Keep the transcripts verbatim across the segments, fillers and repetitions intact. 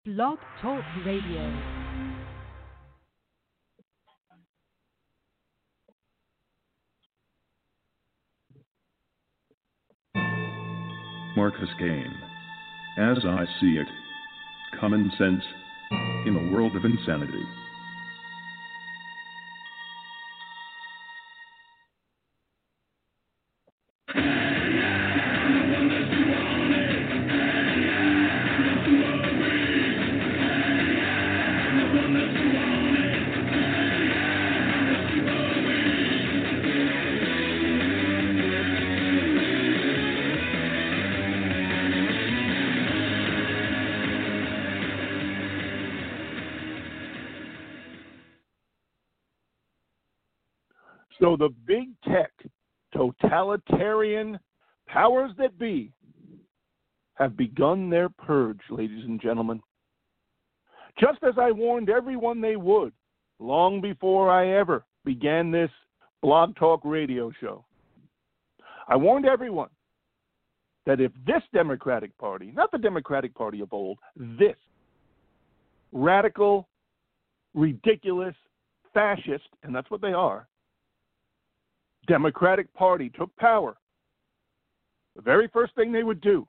Blog Talk Radio. Marcus Kane. As I see it, common sense in a world of insanity. So the big tech, totalitarian powers that be have begun their purge, ladies and gentlemen. Just as I warned everyone they would long before I ever began this Blog Talk Radio show. I warned everyone that if this Democratic Party, not the Democratic Party of old, this radical, ridiculous, fascist, and that's what they are, Democratic Party took power, the very first thing they would do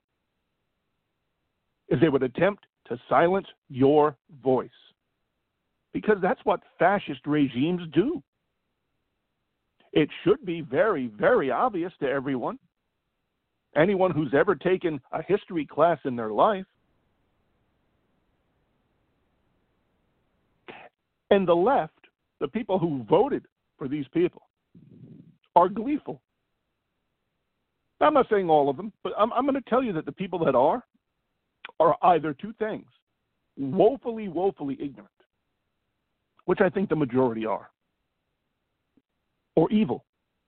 is they would attempt to silence your voice. Because that's what fascist regimes do. It should be very, very obvious to everyone. Anyone who's ever taken a history class in their life. And the left, the people who voted for these people, are gleeful. I'm not saying all of them, but I'm, I'm going to tell you that the people that are, are either two things. Woefully, woefully ignorant, which I think the majority are, or evil.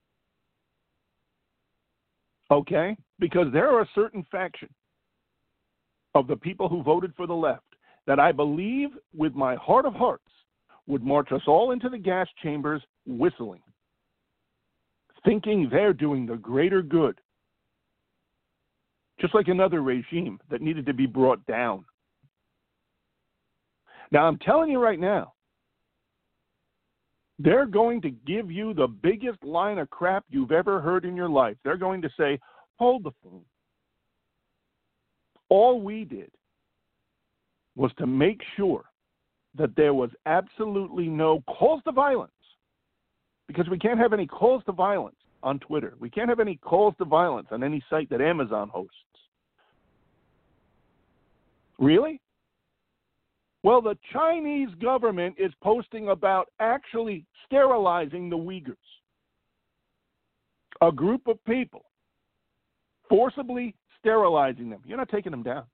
Okay? Because there are a certain faction of the people who voted for the left that I believe with my heart of hearts would march us all into the gas chambers whistling, thinking they're doing the greater good. Just like another regime that needed to be brought down. Now, I'm telling you right now, they're going to give you the biggest line of crap you've ever heard in your life. They're going to say, hold the phone. All we did was to make sure that there was absolutely no calls to violence. Because we can't have any calls to violence on Twitter. We can't have any calls to violence on any site that Amazon hosts. Really? Well, the Chinese government is posting about actually sterilizing the Uyghurs. A group of people forcibly sterilizing them. You're not taking them down.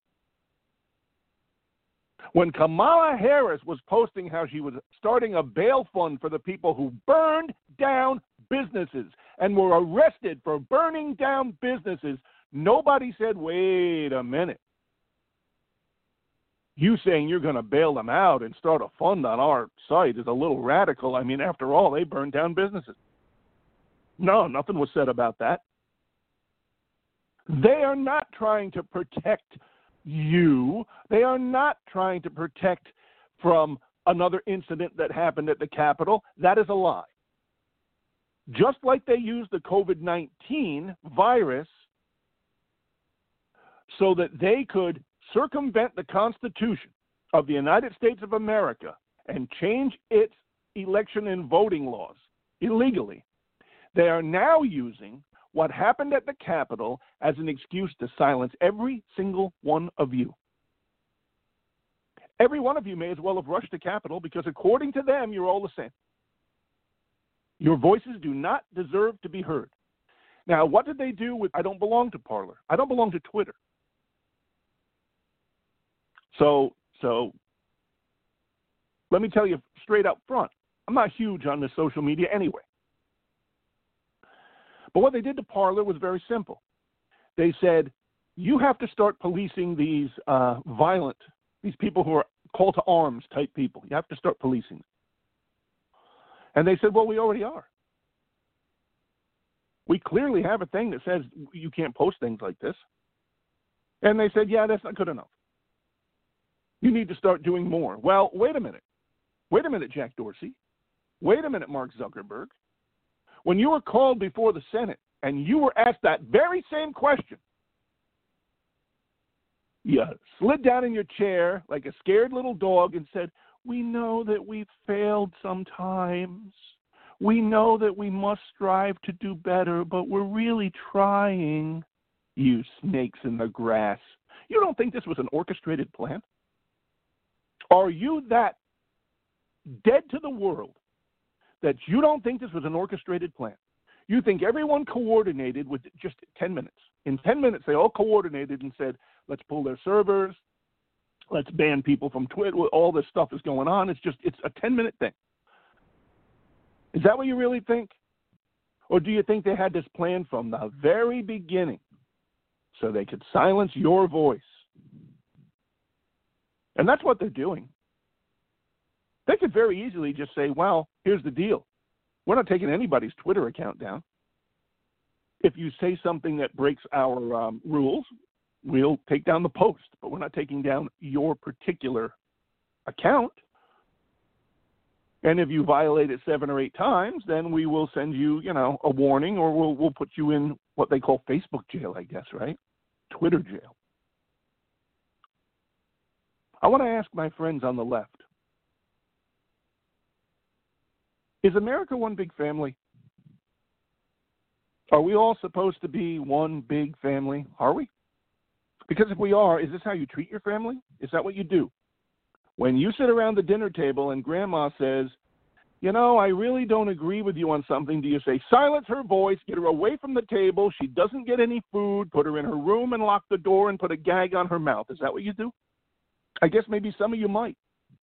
When Kamala Harris was posting how she was starting a bail fund for the people who burned down businesses and were arrested for burning down businesses, nobody said, wait a minute. You saying you're going to bail them out and start a fund on our site is a little radical. I mean, after all, they burned down businesses. No, nothing was said about that. They are not trying to protect you. They are not trying to protect from another incident that happened at the Capitol. That is a lie. Just like they used the COVID nineteen virus so that they could circumvent the Constitution of the United States of America and change its election and voting laws illegally, they are now using what happened at the Capitol as an excuse to silence every single one of you. Every one of you may as well have rushed the Capitol because according to them, you're all the same. Your voices do not deserve to be heard. Now, what did they do with, I don't belong to Parler. I don't belong to Twitter. So, so let me tell you straight up front, I'm not huge on the social media anyway. But what they did to Parler was very simple. They said, you have to start policing these uh, violent, these people who are call to arms type people. You have to start policing them. And they said, well, we already are. We clearly have a thing that says you can't post things like this. And they said, yeah, that's not good enough. You need to start doing more. Well, wait a minute. Wait a minute, Jack Dorsey. Wait a minute, Mark Zuckerberg. When you were called before the Senate and you were asked that very same question, you slid down in your chair like a scared little dog and said, we know that we've failed sometimes. We know that we must strive to do better, but we're really trying, you snakes in the grass. You don't think this was an orchestrated plan? Are you that dead to the world that you don't think this was an orchestrated plan? You think everyone coordinated with just ten minutes. In ten minutes, they all coordinated and said, let's pull their servers, let's ban people from Twitter, all this stuff is going on. It's just, it's a ten-minute thing. Is that what you really think? Or do you think they had this plan from the very beginning so they could silence your voice? And that's what they're doing. They could very easily just say, well, here's the deal. We're not taking anybody's Twitter account down. If you say something that breaks our um, rules, we'll take down the post, but we're not taking down your particular account. And if you violate it seven or eight times, then we will send you, you know, a warning, or we'll we'll put you in what they call Facebook jail, I guess, right? Twitter jail. I want to ask my friends on the left, is America one big family? Are we all supposed to be one big family? Are we? Because if we are, is this how you treat your family? Is that what you do? When you sit around the dinner table and grandma says, you know, I really don't agree with you on something, do you say, silence her voice, get her away from the table, she doesn't get any food, put her in her room and lock the door and put a gag on her mouth? Is that what you do? I guess maybe some of you might.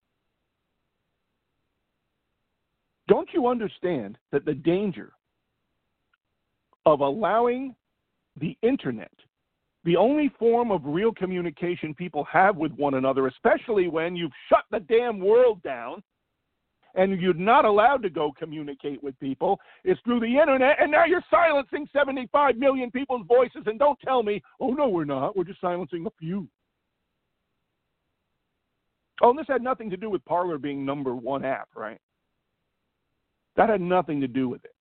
Don't you understand that the danger of allowing the internet, the only form of real communication people have with one another, especially when you've shut the damn world down and you're not allowed to go communicate with people, is through the internet, and now you're silencing seventy-five million people's voices, and don't tell me, oh, no, we're not. We're just silencing a few. Oh, and this had nothing to do with Parler being number one app, right? That had nothing to do with it.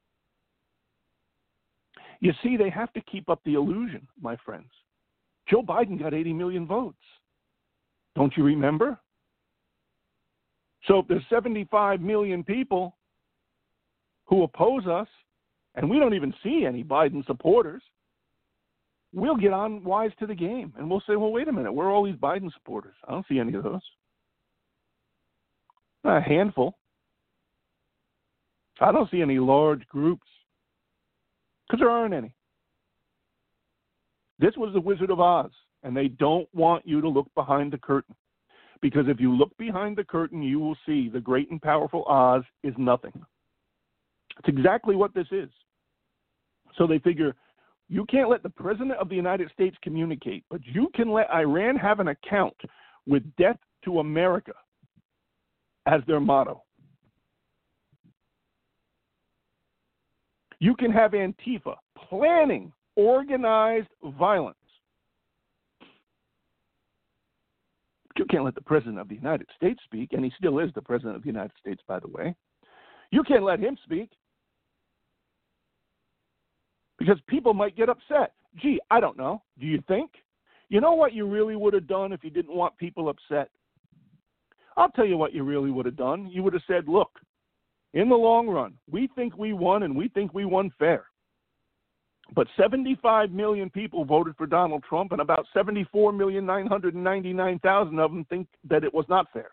You see, they have to keep up the illusion, my friends. Joe Biden got eighty million votes. Don't you remember? So if there's seventy-five million people who oppose us, and we don't even see any Biden supporters, we'll get on wise to the game. And we'll say, well, wait a minute, where are all these Biden supporters? I don't see any of those. A handful. I don't see any large groups. Because there aren't any. This was the Wizard of Oz, and they don't want you to look behind the curtain. Because if you look behind the curtain, you will see the great and powerful Oz is nothing. It's exactly what this is. So they figure, you can't let the President of the United States communicate, but you can let Iran have an account with death to America as their motto. You can have Antifa planning organized violence. But you can't let the President of the United States speak, and he still is the President of the United States, by the way. You can't let him speak because people might get upset. Gee, I don't know. Do you think? You know what you really would have done if you didn't want people upset? I'll tell you what you really would have done. You would have said, look, in the long run, we think we won, and we think we won fair. But seventy-five million people voted for Donald Trump, and about seventy-four million nine hundred ninety-nine thousand of them think that it was not fair.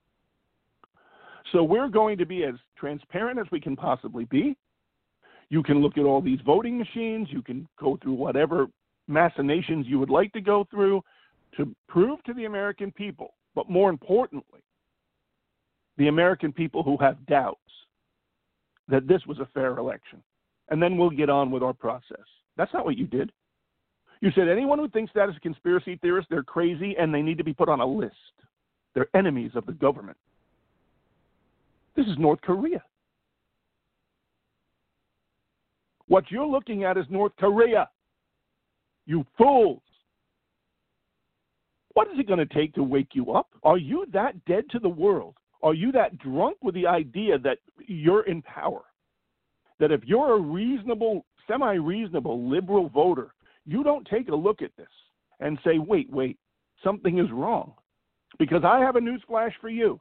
So we're going to be as transparent as we can possibly be. You can look at all these voting machines. You can go through whatever machinations you would like to go through to prove to the American people, but more importantly, the American people who have doubts, that this was a fair election. And then we'll get on with our process. That's not what you did. You said anyone who thinks that is a conspiracy theorist, they're crazy, and they need to be put on a list. They're enemies of the government. This is North Korea. What you're looking at is North Korea. You fools. What is it going to take to wake you up? Are you that dead to the world? Are you that drunk with the idea that you're in power? That if you're a reasonable, semi-reasonable liberal voter, you don't take a look at this and say, wait, wait, something is wrong. Because I have a news flash for you.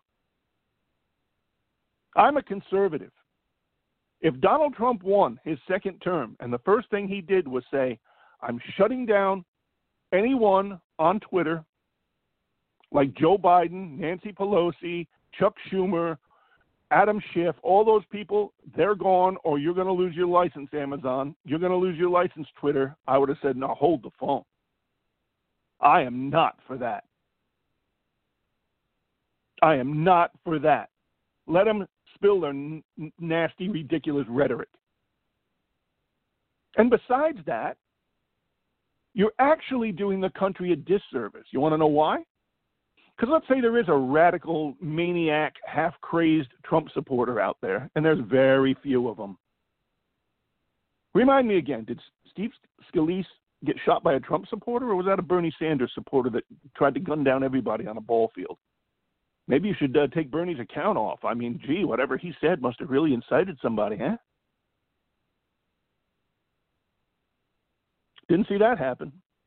I'm a conservative. If Donald Trump won his second term and the first thing he did was say, I'm shutting down anyone on Twitter like Joe Biden, Nancy Pelosi, Chuck Schumer, Adam Schiff, all those people, they're gone, or you're going to lose your license, Amazon. You're going to lose your license, Twitter. I would have said, no, hold the phone. I am not for that. I am not for that. Let them spill their n- nasty, ridiculous rhetoric. And besides that, you're actually doing the country a disservice. You want to know why? Because let's say there is a radical, maniac, half-crazed Trump supporter out there, and there's very few of them. Remind me again, did Steve Scalise get shot by a Trump supporter, or was that a Bernie Sanders supporter that tried to gun down everybody on a ball field? Maybe you should uh, take Bernie's account off. I mean, gee, whatever he said must have really incited somebody, huh? Didn't see that happen.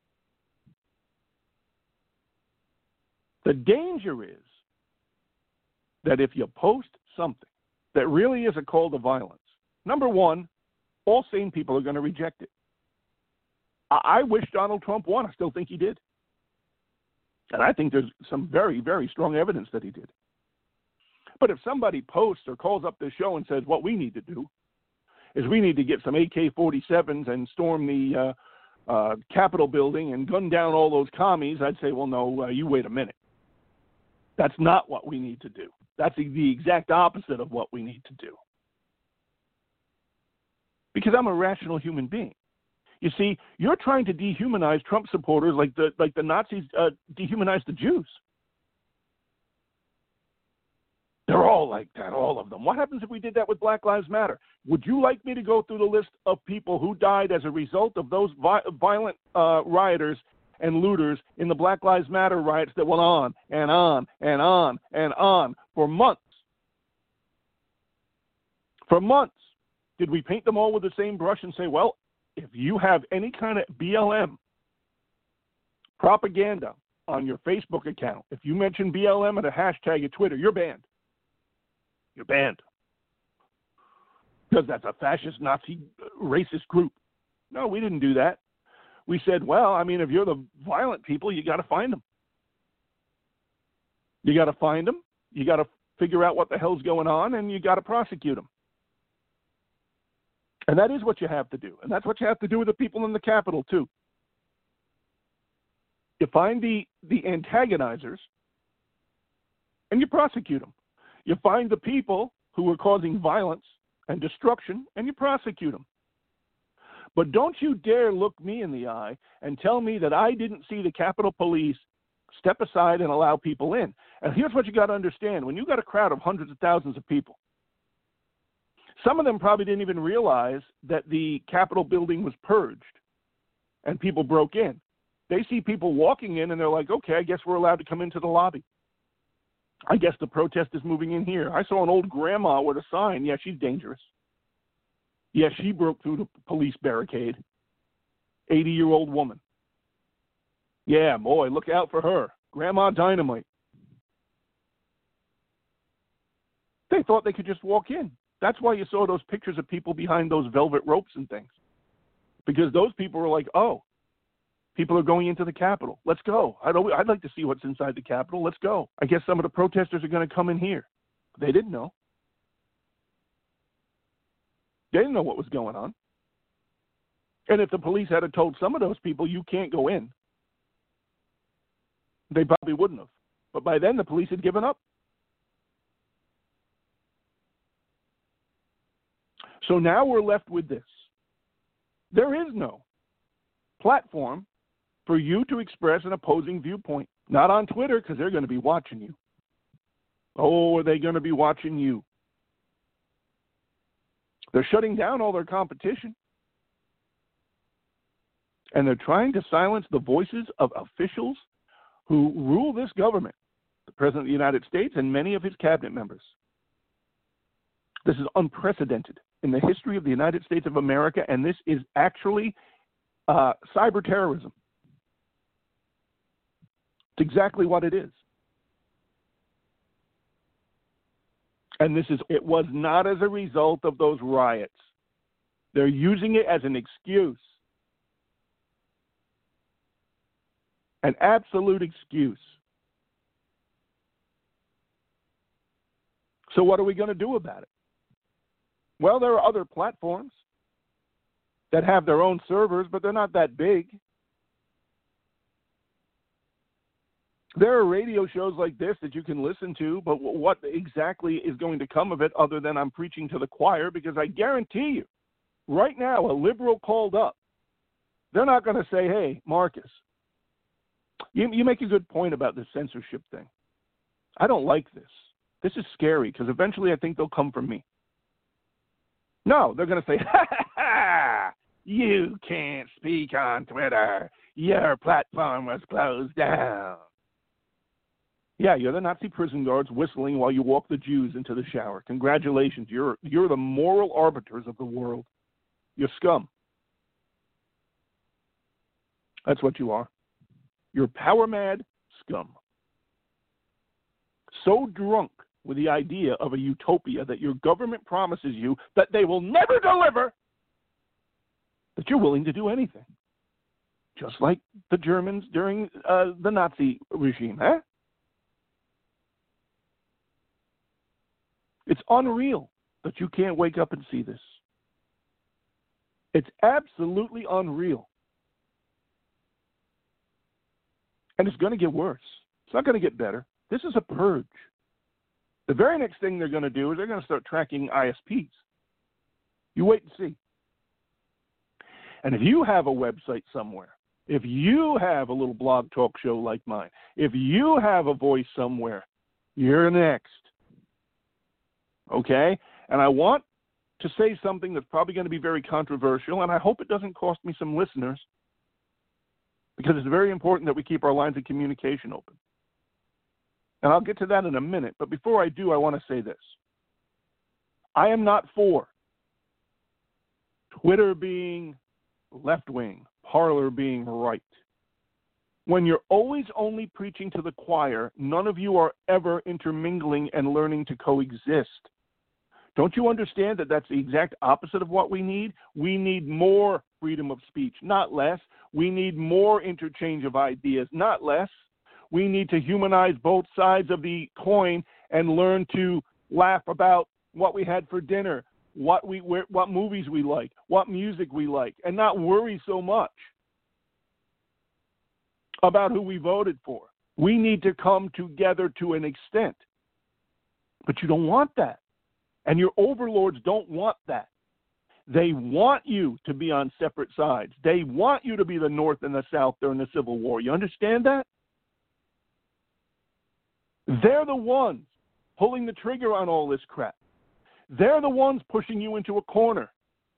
The danger is that if you post something that really is a call to violence, number one, all sane people are going to reject it. I, I wish Donald Trump won. I still think he did. And I think there's some very, very strong evidence that he did. But if somebody posts or calls up this show and says, what we need to do is we need to get some A K forty-sevens and storm the uh, uh, Capitol building and gun down all those commies, I'd say, well, no, uh, you wait a minute. That's not what we need to do. That's the, the exact opposite of what we need to do. Because I'm a rational human being. You see, you're trying to dehumanize Trump supporters like the like the Nazis uh, dehumanized the Jews. They're all like that, all of them. What happens if we did that with Black Lives Matter? Would you like me to go through the list of people who died as a result of those vi- violent uh, rioters and looters in the Black Lives Matter riots that went on and on and on and on for months? For months. Did we paint them all with the same brush and say, well, if you have any kind of B L M propaganda on your Facebook account, if you mention B L M and a hashtag at Twitter, you're banned. You're banned. Because that's a fascist, Nazi, racist group. No, we didn't do that. We said, well, I mean, if you're the violent people, you got to find them. You got to find them. You got to figure out what the hell's going on, and you got to prosecute them. And that is what you have to do. And that's what you have to do with the people in the Capitol, too. You find the, the antagonizers, and you prosecute them. You find the people who are causing violence and destruction, and you prosecute them. But don't you dare look me in the eye and tell me that I didn't see the Capitol Police step aside and allow people in. And here's what you got to understand. When you got a crowd of hundreds of thousands of people, some of them probably didn't even realize that the Capitol building was purged and people broke in. They see people walking in and they're like, okay, I guess we're allowed to come into the lobby. I guess the protest is moving in here. I saw an old grandma with a sign. Yeah, she's dangerous. Yeah, she broke through the police barricade. eighty-year-old woman. Yeah, boy, look out for her. Grandma Dynamite. They thought they could just walk in. That's why you saw those pictures of people behind those velvet ropes and things. Because those people were like, oh, people are going into the Capitol. Let's go. I'd, always, I'd like to see what's inside the Capitol. Let's go. I guess some of the protesters are going to come in here. They didn't know. They didn't know what was going on. And if the police had told some of those people, you can't go in, they probably wouldn't have. But by then, the police had given up. So now we're left with this. There is no platform for you to express an opposing viewpoint. Not on Twitter, because they're going to be watching you. Oh, are they going to be watching you? They're shutting down all their competition. And they're trying to silence the voices of officials who rule this government, the President of the United States and many of his cabinet members. This is unprecedented in the history of the United States of America, and this is actually uh, cyber terrorism. It's exactly what it is. And this is, it was not as a result of those riots. They're using it as an excuse. An absolute excuse. So what are we going to do about it? Well, there are other platforms that have their own servers, but they're not that big. There are radio shows like this that you can listen to, but what exactly is going to come of it other than I'm preaching to the choir? Because I guarantee you, right now, a liberal called up, they're not going to say, hey, Marcus, you, you make a good point about this censorship thing. I don't like this. This is scary because eventually I think they'll come for me. No, they're going to say, ha, ha, ha, you can't speak on Twitter. Your platform was closed down. Yeah, you're the Nazi prison guards whistling while you walk the Jews into the shower. Congratulations, you're you're the moral arbiters of the world. You're scum. That's what you are. You're power-mad scum. So drunk with the idea of a utopia that your government promises you that they will never deliver, that you're willing to do anything. Just like the Germans during uh, the Nazi regime, huh? It's unreal that you can't wake up and see this. It's absolutely unreal. And it's going to get worse. It's not going to get better. This is a purge. The very next thing they're going to do is they're going to start tracking I S Ps. You wait and see. And if you have a website somewhere, if you have a little blog talk show like mine, if you have a voice somewhere, you're next. Okay? And I want to say something that's probably going to be very controversial, and I hope it doesn't cost me some listeners, because it's very important that we keep our lines of communication open. And I'll get to that in a minute, but before I do, I want to say this. I am not for Twitter being left-wing, Parler being right. When you're always only preaching to the choir, none of you are ever intermingling and learning to coexist. Don't you understand that that's the exact opposite of what we need? We need more freedom of speech, not less. We need more interchange of ideas, not less. We need to humanize both sides of the coin and learn to laugh about what we had for dinner, what we what movies we like, what music we like, and not worry so much about who we voted for. We need to come together to an extent. But you don't want that. And your overlords don't want that. They want you to be on separate sides. They want you to be the North and the South during the Civil War. You understand that? They're the ones pulling the trigger on all this crap. They're the ones pushing you into a corner.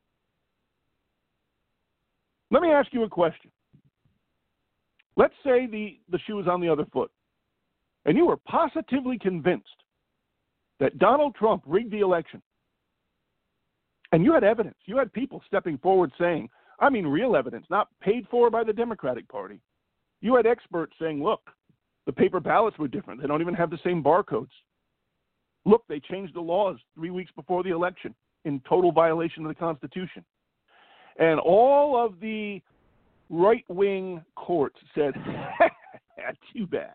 Let me ask you a question. Let's say the, the shoe is on the other foot, and you were positively convinced that Donald Trump rigged the election. And you had evidence. You had people stepping forward saying, I mean real evidence, not paid for by the Democratic Party. You had experts saying, look, the paper ballots were different. They don't even have the same barcodes. Look, they changed the laws three weeks before the election in total violation of the Constitution. And all of the right-wing courts said, too bad.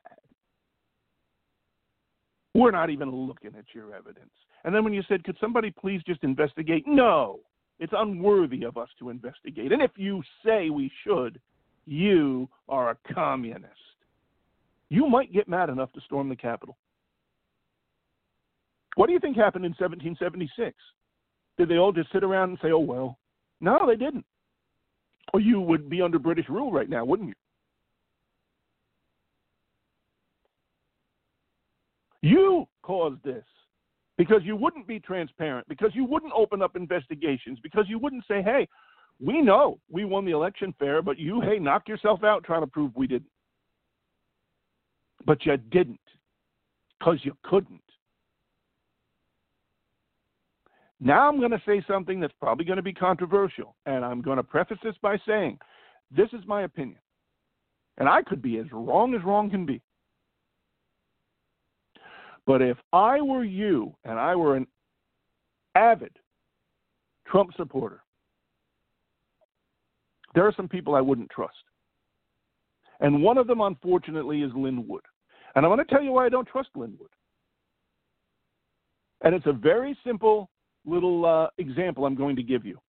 We're not even looking at your evidence. And then when you said, could somebody please just investigate? No, it's unworthy of us to investigate. And if you say we should, you are a communist. You might get mad enough to storm the Capitol. What do you think happened in seventeen seventy-six? Did they all just sit around and say, oh, well? No, they didn't. Or you would be under British rule right now, wouldn't you? You caused this because you wouldn't be transparent, because you wouldn't open up investigations, because you wouldn't say, hey, we know we won the election fair, but you, hey, knock yourself out trying to prove we didn't. But you didn't, because you couldn't. Now I'm going to say something that's probably going to be controversial, and I'm going to preface this by saying, this is my opinion. And I could be as wrong as wrong can be. But if I were you and I were an avid Trump supporter, there are some people I wouldn't trust. And one of them, unfortunately, is Lin Wood. And I'm going to tell you why I don't trust Lin Wood. And it's a very simple little uh, example I'm going to give you.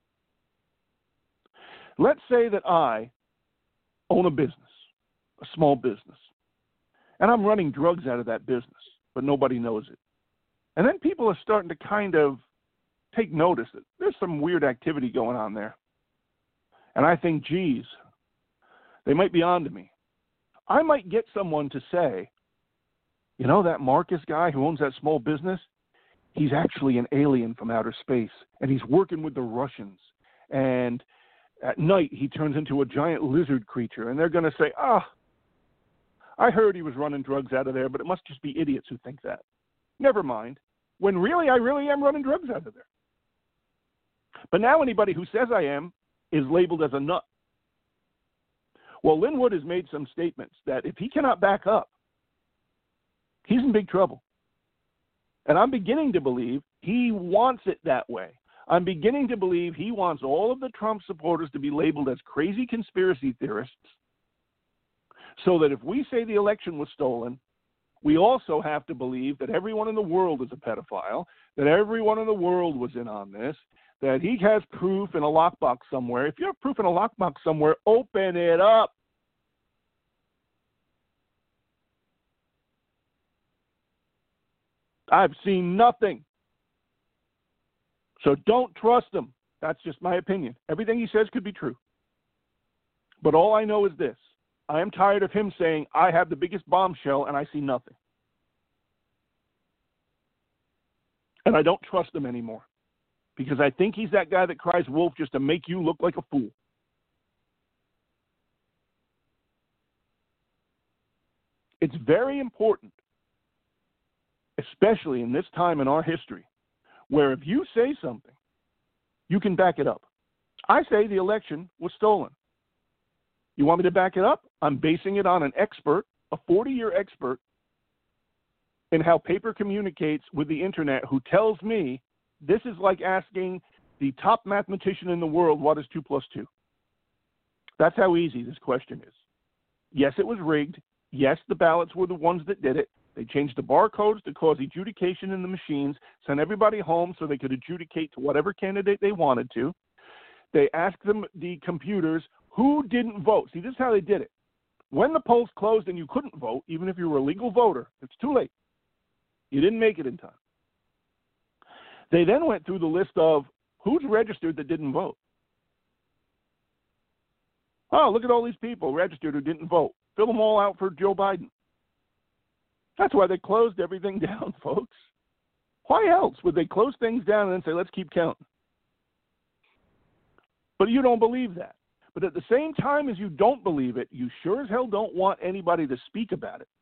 Let's say that I own a business, a small business, and I'm running drugs out of that business, but nobody knows it. And then people are starting to kind of take notice that there's some weird activity going on there. And I think, geez, they might be on to me. I might get someone to say, you know, that Marcus guy who owns that small business, he's actually an alien from outer space, and he's working with the Russians. And at night, he turns into a giant lizard creature, and they're going to say, ah, I heard he was running drugs out of there, but it must just be idiots who think that. Never mind. When really, I really am running drugs out of there. But now anybody who says I am is labeled as a nut. Well, Lin Wood has made some statements that if he cannot back up, he's in big trouble. And I'm beginning to believe he wants it that way. I'm beginning to believe he wants all of the Trump supporters to be labeled as crazy conspiracy theorists, so that if we say the election was stolen, we also have to believe that everyone in the world is a pedophile, that everyone in the world was in on this, that he has proof in a lockbox somewhere. If you have proof in a lockbox somewhere, open it up. I've seen nothing. So don't trust him. That's just my opinion. Everything he says could be true. But all I know is this. I am tired of him saying, I have the biggest bombshell and I see nothing. And I don't trust him anymore. Because I think he's that guy that cries wolf just to make you look like a fool. It's very important, especially in this time in our history, where if you say something, you can back it up. I say the election was stolen. You want me to back it up? I'm basing it on an expert, a forty-year expert, in how paper communicates with the internet, who tells me this is like asking the top mathematician in the world, what is two plus two? That's how easy this question is. Yes, it was rigged. Yes, the ballots were the ones that did it. They changed the barcodes to cause adjudication in the machines, sent everybody home so they could adjudicate to whatever candidate they wanted to. They asked them, the computers, who didn't vote. See, this is how they did it. When the polls closed and you couldn't vote, even if you were a legal voter, it's too late. You didn't make it in time. They then went through the list of who's registered that didn't vote. Oh, look at all these people registered who didn't vote. Fill them all out for Joe Biden. That's why they closed everything down, folks. Why else would they close things down and then say, let's keep counting? But you don't believe that. But at the same time as you don't believe it, you sure as hell don't want anybody to speak about it.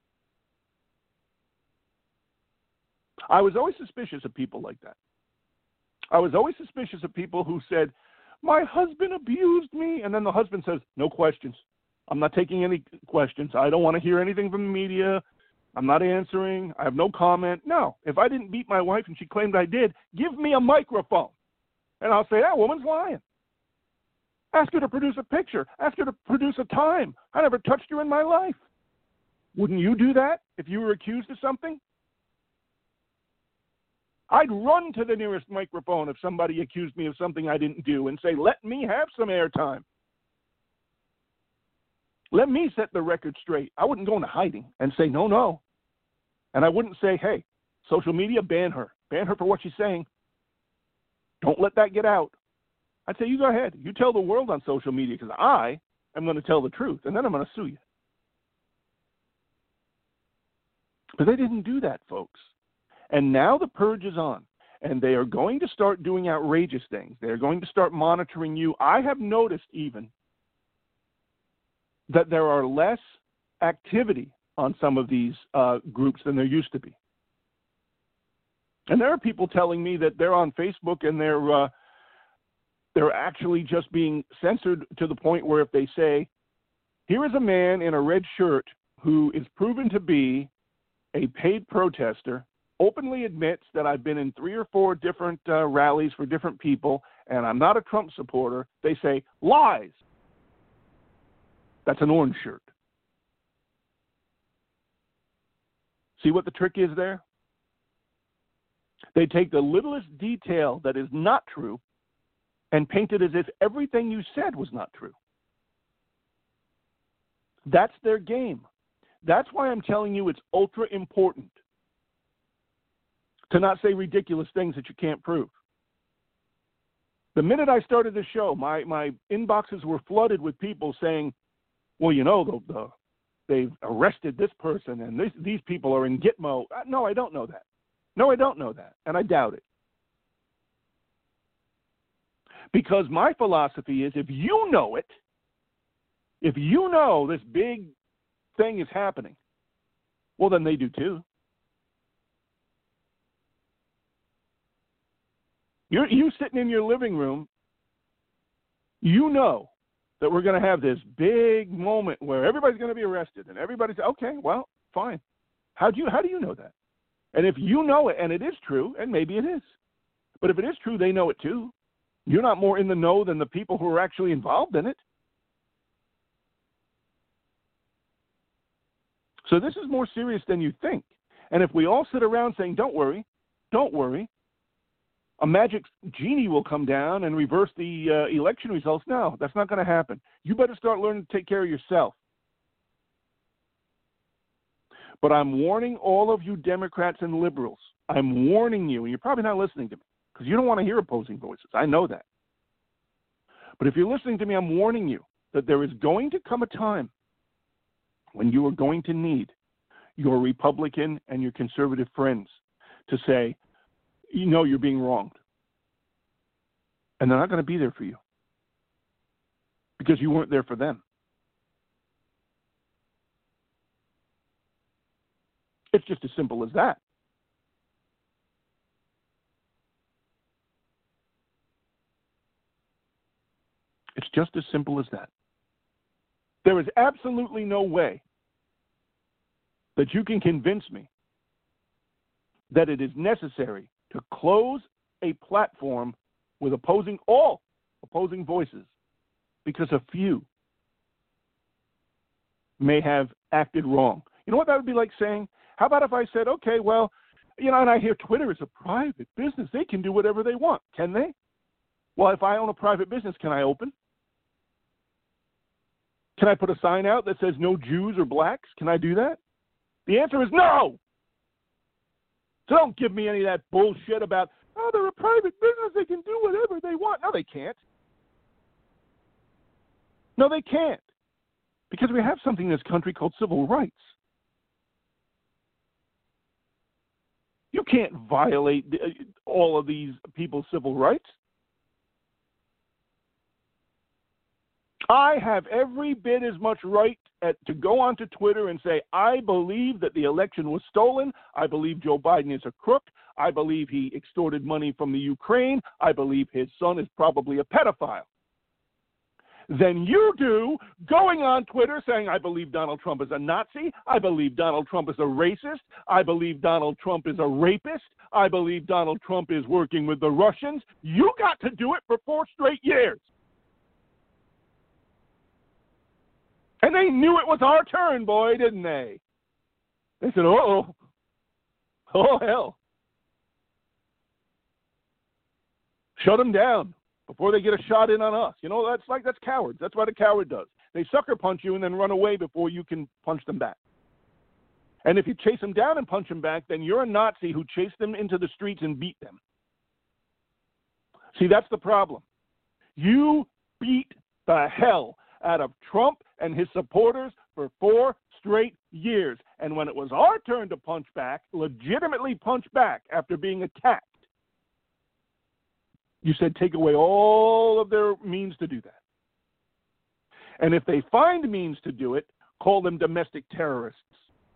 I was always suspicious of people like that. I was always suspicious of people who said, my husband abused me, and then the husband says, no questions. I'm not taking any questions. I don't want to hear anything from the media. I'm not answering. I have no comment. No, if I didn't beat my wife and she claimed I did, give me a microphone. And I'll say, that woman's lying. Ask her to produce a picture. Ask her to produce a time. I never touched her in my life. Wouldn't you do that if you were accused of something? I'd run to the nearest microphone if somebody accused me of something I didn't do and say, let me have some airtime. Let me set the record straight. I wouldn't go into hiding and say, no, no. And I wouldn't say, hey, social media, ban her. Ban her for what she's saying. Don't let that get out. I'd say, you go ahead. You tell the world on social media, because I am going to tell the truth, and then I'm going to sue you. But they didn't do that, folks. And now the purge is on, and they are going to start doing outrageous things. They are going to start monitoring you. I have noticed even that there are less activity on some of these uh, groups than there used to be. And there are people telling me that they're on Facebook and they're uh, they're actually just being censored to the point where if they say, here is a man in a red shirt who is proven to be a paid protester, openly admits that I've been in three or four different uh, rallies for different people, and I'm not a Trump supporter, they say, lies. That's an orange shirt. See what the trick is there? They take the littlest detail that is not true and paint it as if everything you said was not true. That's their game. That's why I'm telling you it's ultra important to not say ridiculous things that you can't prove. The minute I started the show, my, my inboxes were flooded with people saying, well, you know, the, the, they've arrested this person and this, these people are in Gitmo. No, I don't know that. No, I don't know that, and I doubt it. Because my philosophy is if you know it, if you know this big thing is happening, well, then they do too. You're you sitting in your living room, you know that we're going to have this big moment where everybody's going to be arrested, and everybody's, okay, well, fine. How do you, how do you know that? And if you know it, and it is true, and maybe it is, but if it is true, they know it too. You're not more in the know than the people who are actually involved in it. So this is more serious than you think. And if we all sit around saying, don't worry, don't worry, a magic genie will come down and reverse the uh, election results, no, that's not going to happen. You better start learning to take care of yourself. But I'm warning all of you Democrats and liberals. I'm warning you, and you're probably not listening to me because you don't want to hear opposing voices. I know that. But if you're listening to me, I'm warning you that there is going to come a time when you are going to need your Republican and your conservative friends to say, you know you're being wronged. And they're not going to be there for you because you weren't there for them. It's just as simple as that. It's just as simple as that. There is absolutely no way that you can convince me that it is necessary to close a platform with opposing, all opposing voices because a few may have acted wrong. You know what that would be like saying? How about if I said, okay, well, you know, and I hear Twitter is a private business. They can do whatever they want. Can they? Well, if I own a private business, can I open? Can I put a sign out that says no Jews or blacks? Can I do that? The answer is no. So don't give me any of that bullshit about, oh, they're a private business. They can do whatever they want. No, they can't. No, they can't. Because we have something in this country called civil rights. You can't violate all of these people's civil rights. I have every bit as much right at, to go onto Twitter and say, I believe that the election was stolen. I believe Joe Biden is a crook. I believe he extorted money from the Ukraine. I believe his son is probably a pedophile. Than you do going on Twitter saying, I believe Donald Trump is a Nazi. I believe Donald Trump is a racist. I believe Donald Trump is a rapist. I believe Donald Trump is working with the Russians. You got to do it for four straight years. And they knew it was our turn, boy, didn't they? They said, uh-oh. Oh, hell. Shut them down before they get a shot in on us. You know, that's like, that's cowards. That's what a coward does. They sucker punch you and then run away before you can punch them back. And if you chase them down and punch them back, then you're a Nazi who chased them into the streets and beat them. See, that's the problem. You beat the hell out of Trump and his supporters for four straight years. And when it was our turn to punch back, legitimately punch back after being attacked, you said take away all of their means to do that. And if they find means to do it, call them domestic terrorists.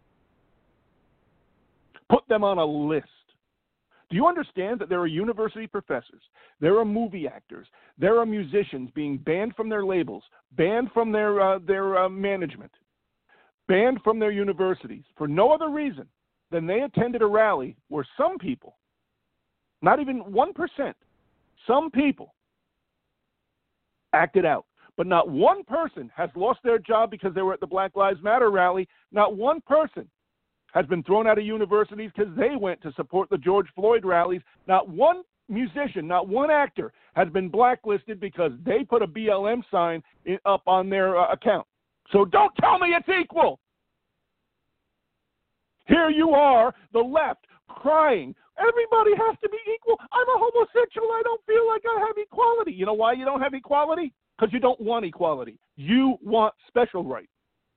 Put them on a list. Do you understand that there are university professors, there are movie actors, there are musicians being banned from their labels, banned from their, uh, their uh, management, banned from their universities for no other reason than they attended a rally where some people, not even one percent, some people acted out. But not one person has lost their job because they were at the Black Lives Matter rally. Not one person has been thrown out of universities because they went to support the George Floyd rallies. Not one musician, not one actor has been blacklisted because they put a B L M sign in, up on their uh, account. So don't tell me it's equal. Here you are, the left, crying. Everybody has to be equal. I'm a homosexual. I don't feel like I have equality. You know why you don't have equality? Because you don't want equality. You want special rights.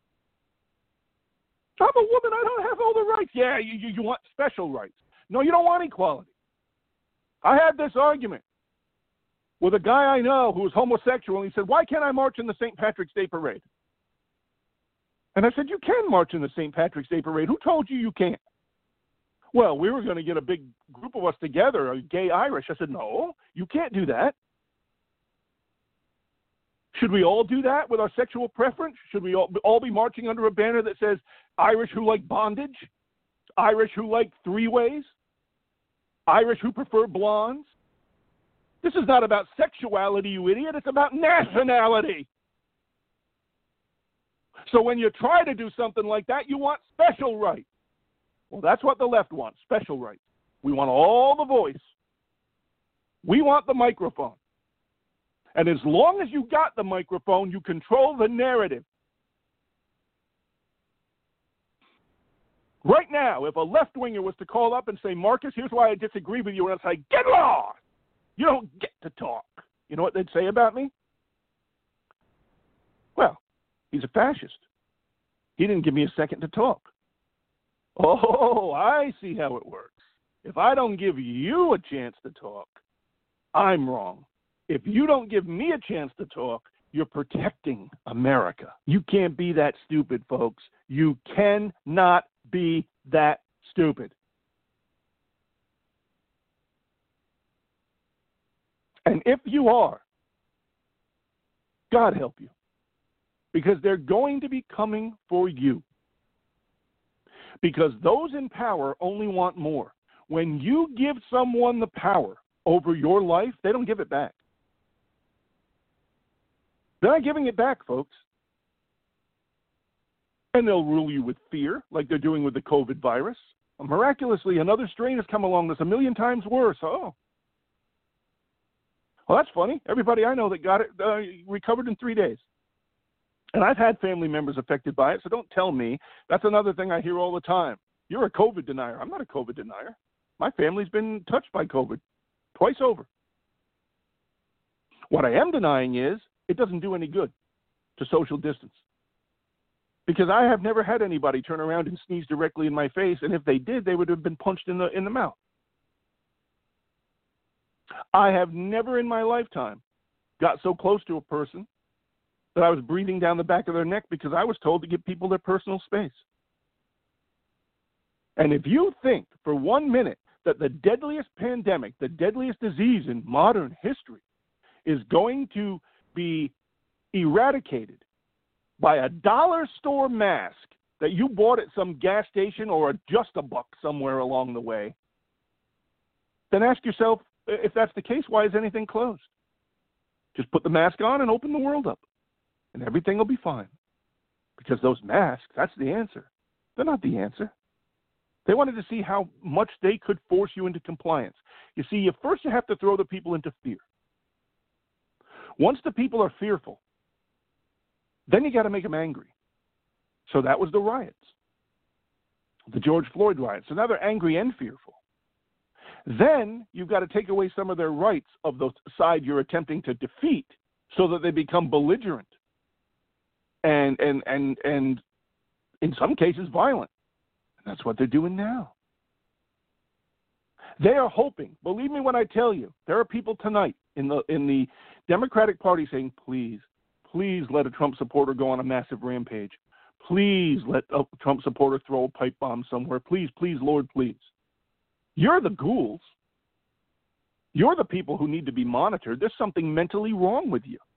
I'm a woman. I don't have all the rights. Yeah, you, you, you want special rights. No, you don't want equality. I had this argument with a guy I know who was homosexual, and he said, why can't I march in the Saint Patrick's Day Parade? And I said, you can march in the Saint Patrick's Day Parade. Who told you you can't? Well, we were going to get a big group of us together, a gay Irish. I said, no, you can't do that. Should we all do that with our sexual preference? Should we all, all be marching under a banner that says Irish who like bondage, Irish who like three-ways, Irish who prefer blondes? This is not about sexuality, you idiot. It's about nationality. So when you try to do something like that, you want special rights. Well, that's what the left wants, special rights. We want all the voice. We want the microphone. And as long as you got the microphone, you control the narrative. Right now, if a left-winger was to call up and say, Marcus, here's why I disagree with you, and I'd say, get lost! You don't get to talk. You know what they'd say about me? Well, he's a fascist. He didn't give me a second to talk. Oh, I see how it works. If I don't give you a chance to talk, I'm wrong. If you don't give me a chance to talk, you're protecting America. You can't be that stupid, folks. You cannot be that stupid. And if you are, God help you. Because they're going to be coming for you. Because those in power only want more. When you give someone the power over your life, they don't give it back. They're not giving it back, folks. And they'll rule you with fear, like they're doing with the COVID virus. Miraculously, another strain has come along that's a million times worse. Oh. Well, that's funny. Everybody I know that got it uh, recovered in three days. And I've had family members affected by it, so don't tell me. That's another thing I hear all the time. You're a COVID denier. I'm not a COVID denier. My family's been touched by COVID twice over. What I am denying is it doesn't do any good to social distance. Because I have never had anybody turn around and sneeze directly in my face, and if they did, they would have been punched in the in the mouth. I have never in my lifetime got so close to a person that I was breathing down the back of their neck because I was told to give people their personal space. And if you think for one minute that the deadliest pandemic, the deadliest disease in modern history is going to be eradicated by a dollar store mask that you bought at some gas station or a Just a Buck somewhere along the way, then ask yourself, if that's the case, why is anything closed? Just put the mask on and open the world up, and everything will be fine. Because those masks, that's the answer. They're not the answer. They wanted to see how much they could force you into compliance. You see, you first you have to throw the people into fear. Once the people are fearful, then you got to make them angry. So that was the riots, the George Floyd riots. So now they're angry and fearful. Then you've got to take away some of their rights of the side you're attempting to defeat so that they become belligerent and and and and in some cases violent. And that's what they're doing now. They are hoping, believe me when I tell you, there are people tonight in the in the Democratic Party saying, please, please let a Trump supporter go on a massive rampage. Please let a Trump supporter throw a pipe bomb somewhere. Please, please, Lord, please. You're the ghouls. You're the people who need to be monitored. There's something mentally wrong with you.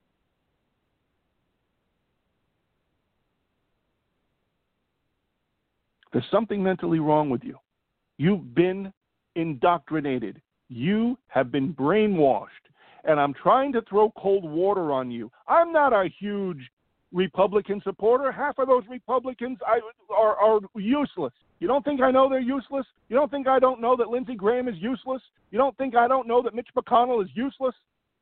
There's something mentally wrong with you. You've been indoctrinated. You have been brainwashed. And I'm trying to throw cold water on you. I'm not a huge Republican supporter. Half of those Republicans I, are, are useless. You don't think I know they're useless? You don't think I don't know that Lindsey Graham is useless? You don't think I don't know that Mitch McConnell is useless?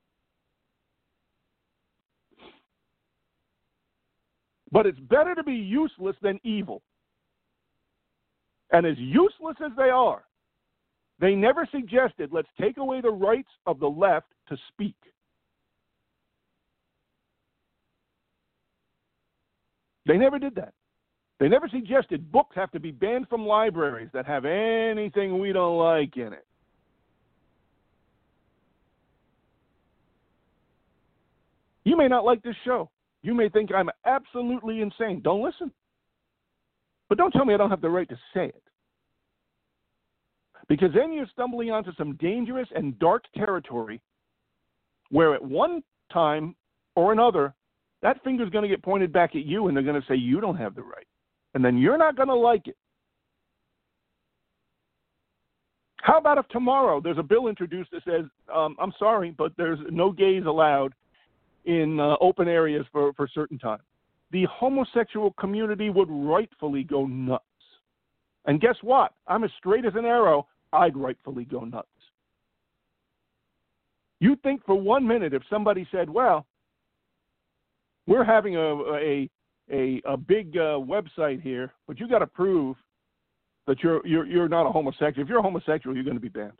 But it's better to be useless than evil. And as useless as they are, they never suggested, let's take away the rights of the left to speak. They never did that. They never suggested books have to be banned from libraries that have anything we don't like in it. You may not like this show. You may think I'm absolutely insane. Don't listen. But don't tell me I don't have the right to say it. Because then you're stumbling onto some dangerous and dark territory where at one time or another, that finger's going to get pointed back at you and they're going to say, you don't have the right. And then you're not going to like it. How about if tomorrow there's a bill introduced that says, um, I'm sorry, but there's no gays allowed in uh, open areas for, for certain time. The homosexual community would rightfully go nuts. And guess what? I'm as straight as an arrow. I'd rightfully go nuts. You think for one minute if somebody said, well, we're having a a a, a big uh, website here, but you got to prove that you're you're you're not a homosexual. If you're a homosexual, you're going to be banned.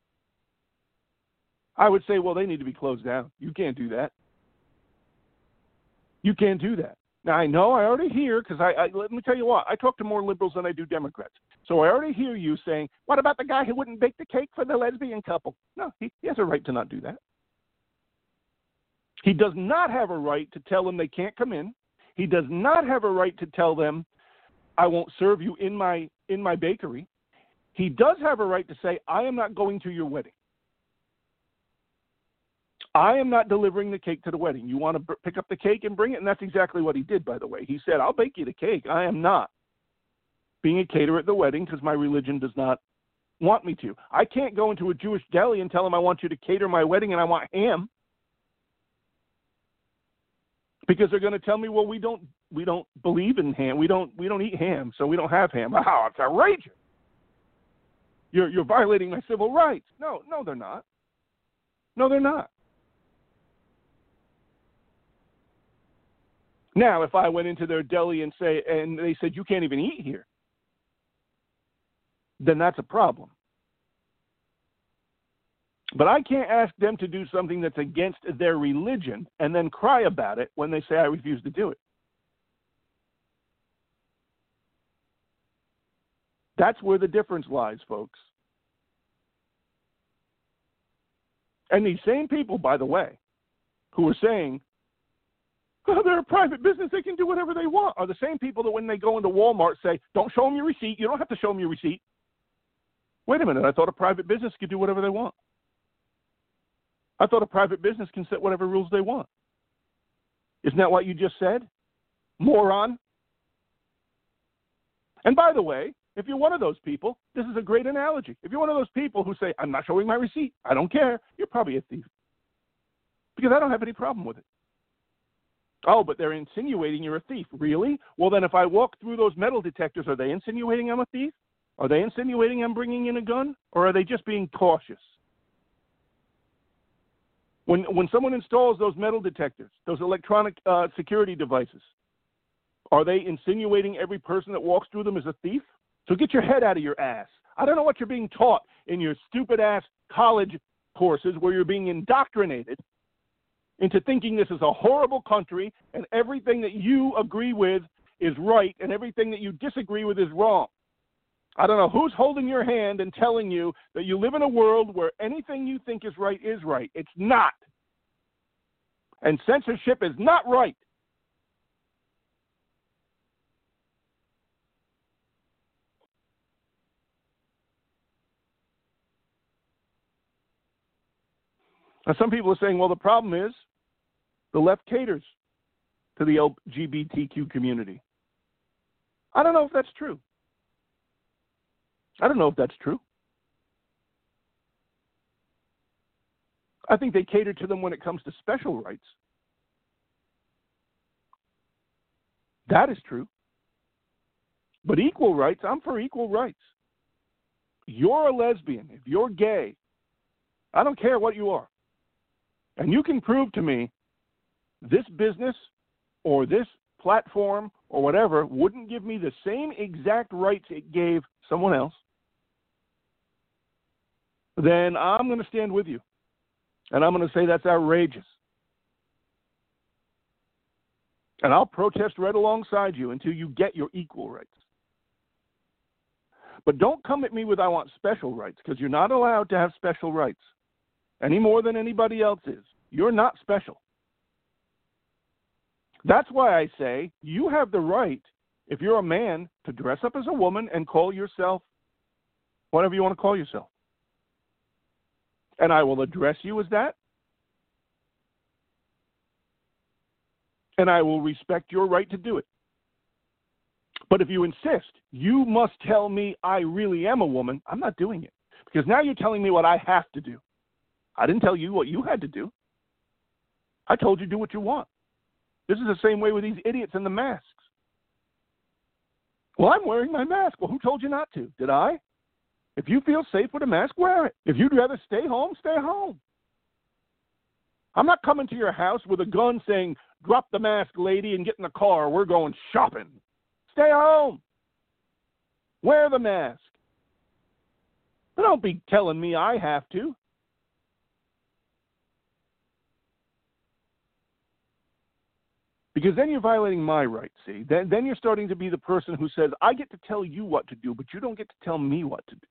I would say, well, they need to be closed down. You can't do that. You can't do that. Now, I know I already hear, because I, I let me tell you what, I talk to more liberals than I do Democrats. So I already hear you saying, what about the guy who wouldn't bake the cake for the lesbian couple? No, he, he has a right to not do that. He does not have a right to tell them they can't come in. He does not have a right to tell them, I won't serve you in my in my bakery. He does have a right to say, I am not going to your wedding. I am not delivering the cake to the wedding. You want to b- pick up the cake and bring it? And that's exactly what he did, by the way. He said, I'll bake you the cake. I am not being a caterer at the wedding because my religion does not want me to. I can't go into a Jewish deli and tell them I want you to cater my wedding and I want ham. Because they're going to tell me, well, we don't we don't believe in ham. We don't we don't eat ham, so we don't have ham. Wow, it's outrageous. You're you're violating my civil rights. No, no, they're not. No, they're not. Now, if I went into their deli and say, and they said, you can't even eat here, then that's a problem. But I can't ask them to do something that's against their religion and then cry about it when they say I refuse to do it. That's where the difference lies, folks. And these same people, by the way, who are saying, oh, they're a private business, they can do whatever they want, are the same people that when they go into Walmart say, don't show them your receipt. You don't have to show them your receipt. Wait a minute, I thought a private business could do whatever they want. I thought a private business can set whatever rules they want. Isn't that what you just said? Moron. And by the way, if you're one of those people, this is a great analogy. If you're one of those people who say, I'm not showing my receipt, I don't care, you're probably a thief. Because I don't have any problem with it. Oh, but they're insinuating you're a thief. Really? Well, then if I walk through those metal detectors, are they insinuating I'm a thief? Are they insinuating I'm bringing in a gun? Or are they just being cautious? When when someone installs those metal detectors, those electronic uh, security devices, are they insinuating every person that walks through them is a thief? So get your head out of your ass. I don't know what you're being taught in your stupid-ass college courses where you're being indoctrinated into thinking this is a horrible country and everything that you agree with is right and everything that you disagree with is wrong. I don't know who's holding your hand and telling you that you live in a world where anything you think is right is right. It's not. And censorship is not right. Now, some people are saying, well, the problem is the left caters to the L G B T Q community. I don't know if that's true. I don't know if that's true. I think they cater to them when it comes to special rights. That is true. But equal rights, I'm for equal rights. You're a lesbian, if you're gay, I don't care what you are. And you can prove to me this business or this platform or whatever wouldn't give me the same exact rights it gave someone else, then I'm going to stand with you. And I'm going to say that's outrageous. And I'll protest right alongside you until you get your equal rights. But don't come at me with I want special rights, because you're not allowed to have special rights any more than anybody else is. You're not special. That's why I say you have the right, if you're a man, to dress up as a woman and call yourself whatever you want to call yourself. And I will address you as that. And I will respect your right to do it. But if you insist, you must tell me I really am a woman, I'm not doing it. Because now you're telling me what I have to do. I didn't tell you what you had to do. I told you do what you want. This is the same way with these idiots in the masks. Well, I'm wearing my mask. Well, who told you not to? Did I? If you feel safe with a mask, wear it. If you'd rather stay home, stay home. I'm not coming to your house with a gun saying, drop the mask, lady, and get in the car. We're going shopping. Stay home. Wear the mask. But don't be telling me I have to. Because then you're violating my rights, see? Then, then you're starting to be the person who says, I get to tell you what to do, but you don't get to tell me what to do.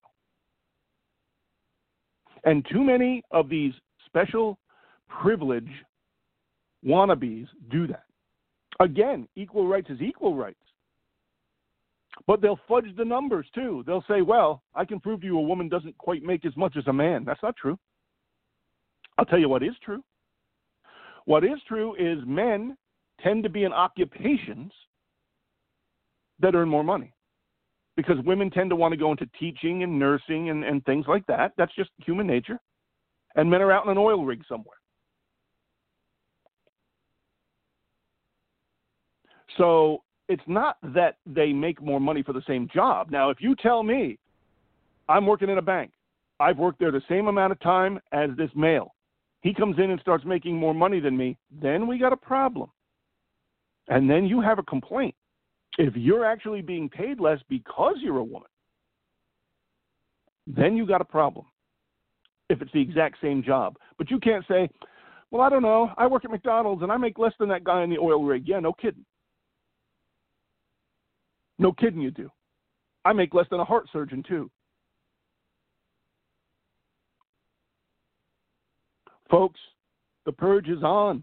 And too many of these special privilege wannabes do that. Again, equal rights is equal rights. But they'll fudge the numbers, too. They'll say, well, I can prove to you a woman doesn't quite make as much as a man. That's not true. I'll tell you what is true. What is true is men tend to be in occupations that earn more money. Because women tend to want to go into teaching and nursing and, and things like that. That's just human nature. And men are out in an oil rig somewhere. So it's not that they make more money for the same job. Now, if you tell me I'm working in a bank, I've worked there the same amount of time as this male, he comes in and starts making more money than me, then we got a problem. And then you have a complaint. If you're actually being paid less because you're a woman, then you got a problem. If it's the exact same job. But you can't say, well, I don't know, I work at McDonald's and I make less than that guy in the oil rig. Yeah, no kidding. No kidding you do. I make less than a heart surgeon too. Folks, the purge is on.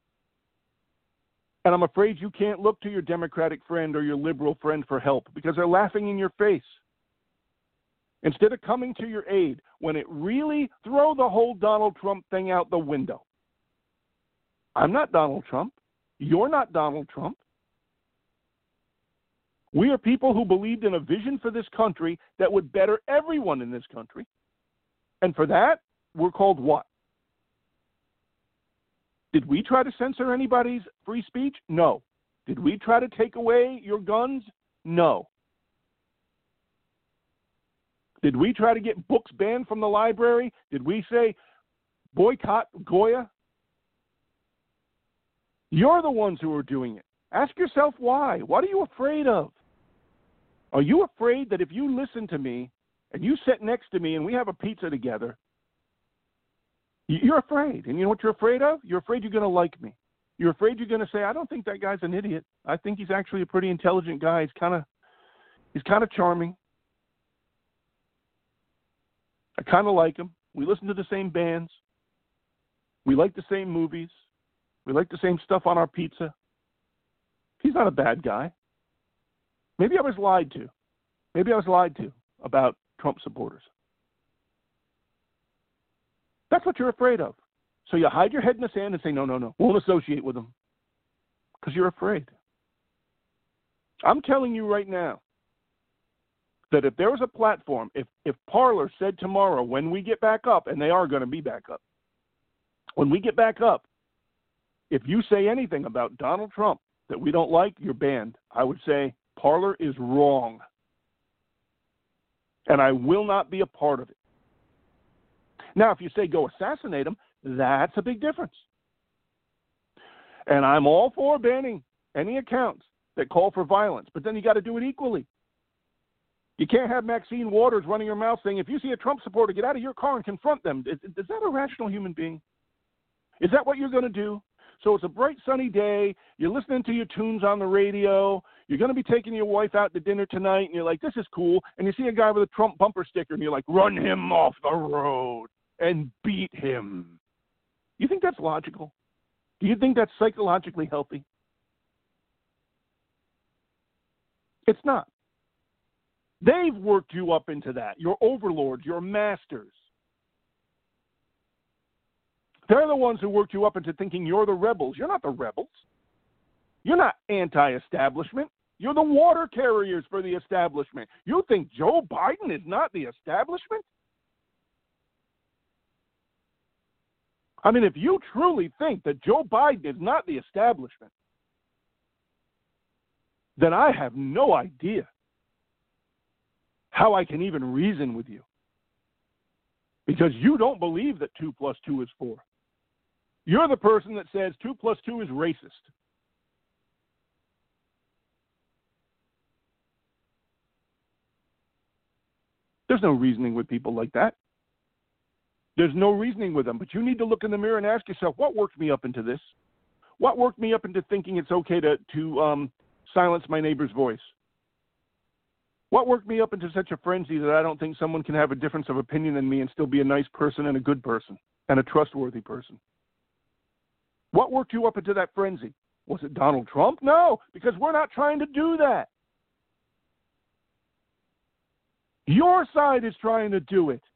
And I'm afraid you can't look to your Democratic friend or your liberal friend for help because they're laughing in your face. Instead of coming to your aid, when it really, throw the whole Donald Trump thing out the window. I'm not Donald Trump. You're not Donald Trump. We are people who believed in a vision for this country that would better everyone in this country. And for that, we're called what? Did we try to censor anybody's free speech? No. Did we try to take away your guns? No. Did we try to get books banned from the library? Did we say boycott Goya? You're the ones who are doing it. Ask yourself why. What are you afraid of? Are you afraid that if you listen to me and you sit next to me and we have a pizza together, you're afraid. And you know what you're afraid of? You're afraid you're going to like me. You're afraid you're going to say, I don't think that guy's an idiot. I think he's actually a pretty intelligent guy. He's kind of he's kind of charming. I kind of like him. We listen to the same bands. We like the same movies. We like the same stuff on our pizza. He's not a bad guy. Maybe I was lied to. Maybe I was lied to about Trump supporters. That's what you're afraid of. So you hide your head in the sand and say, no, no, no, won't associate with them because you're afraid. I'm telling you right now that if there was a platform, if, if Parler said tomorrow when we get back up, and they are going to be back up, when we get back up, if you say anything about Donald Trump that we don't like, you're banned. I would say Parler is wrong. And I will not be a part of it. Now, if you say go assassinate him, that's a big difference. And I'm all for banning any accounts that call for violence, but then you got to do it equally. You can't have Maxine Waters running her mouth saying, if you see a Trump supporter, get out of your car and confront them. Is, is that a rational human being? Is that what you're going to do? So it's a bright, sunny day. You're listening to your tunes on the radio. You're going to be taking your wife out to dinner tonight, and you're like, this is cool. And you see a guy with a Trump bumper sticker, and you're like, run him off the road and beat him. You think that's logical? Do you think that's psychologically healthy? It's not. They've worked you up into that. Your overlords, your masters. They're the ones who worked you up into thinking you're the rebels. You're not the rebels. You're not anti-establishment. You're the water carriers for the establishment. You think Joe Biden is not the establishment? I mean, if you truly think that Joe Biden is not the establishment, then I have no idea how I can even reason with you. Because you don't believe that two plus two is four. You're the person that says two plus two is racist. There's no reasoning with people like that. There's no reasoning with them. But you need to look in the mirror and ask yourself, what worked me up into this? What worked me up into thinking it's okay to, to um, silence my neighbor's voice? What worked me up into such a frenzy that I don't think someone can have a difference of opinion than me and still be a nice person and a good person and a trustworthy person? What worked you up into that frenzy? Was it Donald Trump? No, because we're not trying to do that. Your side is trying to do it.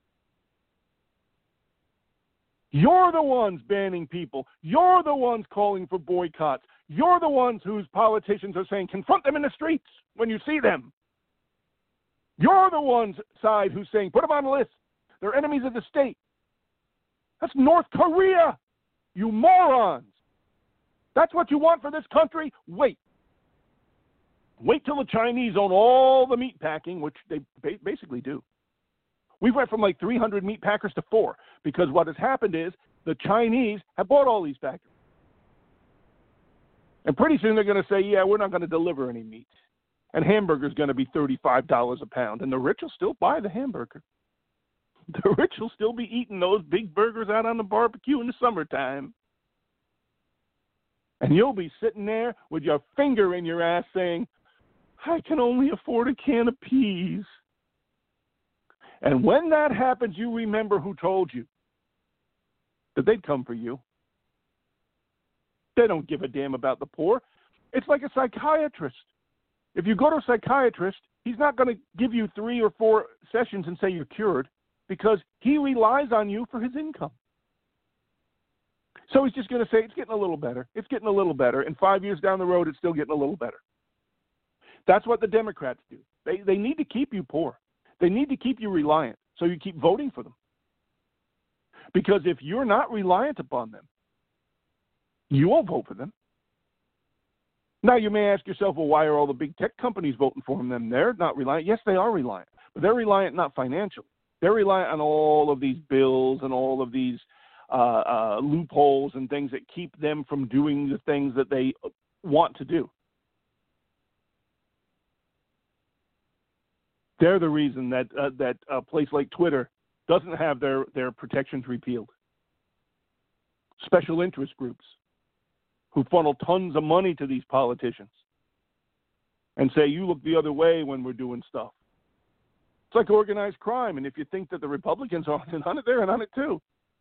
You're the ones banning people. You're the ones calling for boycotts. You're the ones whose politicians are saying, confront them in the streets when you see them. You're the ones side who's saying, put them on the list. They're enemies of the state. That's North Korea, you morons. That's what you want for this country? Wait. Wait till the Chinese own all the meat packing, which they ba- basically do. We went from like three hundred meat packers to four because what has happened is the Chinese have bought all these factories. And pretty soon they're going to say, yeah, we're not going to deliver any meat. And hamburger's going to be thirty-five dollars a pound. And the rich will still buy the hamburger. The rich will still be eating those big burgers out on the barbecue in the summertime. And you'll be sitting there with your finger in your ass saying, I can only afford a can of peas. And when that happens, you remember who told you that they'd come for you. They don't give a damn about the poor. It's like a psychiatrist. If you go to a psychiatrist, he's not going to give you three or four sessions and say you're cured because he relies on you for his income. So he's just going to say, it's getting a little better. It's getting a little better. And five years down the road, it's still getting a little better. That's what the Democrats do. They they need to keep you poor. They need to keep you reliant, so you keep voting for them. Because if you're not reliant upon them, you won't vote for them. Now, you may ask yourself, well, why are all the big tech companies voting for them? They're not reliant. Yes, they are reliant, but they're reliant not financially. They're reliant on all of these bills and all of these uh, uh, loopholes and things that keep them from doing the things that they want to do. They're the reason that uh, that a place like Twitter doesn't have their, their protections repealed. Special interest groups who funnel tons of money to these politicians and say, you look the other way when we're doing stuff. It's like organized crime, and if you think that the Republicans aren't in on it, they're in on it too.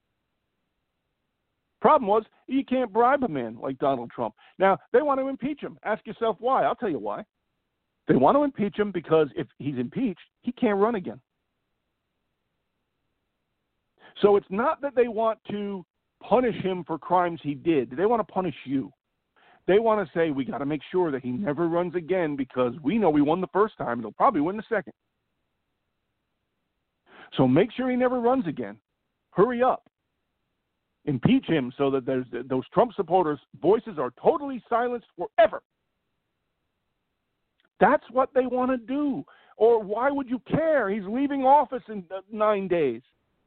Problem was, you can't bribe a man like Donald Trump. Now, they want to impeach him. Ask yourself why. I'll tell you why. They want to impeach him because if he's impeached, he can't run again. So it's not that they want to punish him for crimes he did. They want to punish you. They want to say, we got to make sure that he never runs again because we know we won the first time and he'll probably win the second. So make sure he never runs again. Hurry up. Impeach him so that there's, those Trump supporters' voices are totally silenced forever. That's what they want to do. Or why would you care? He's leaving office in nine days.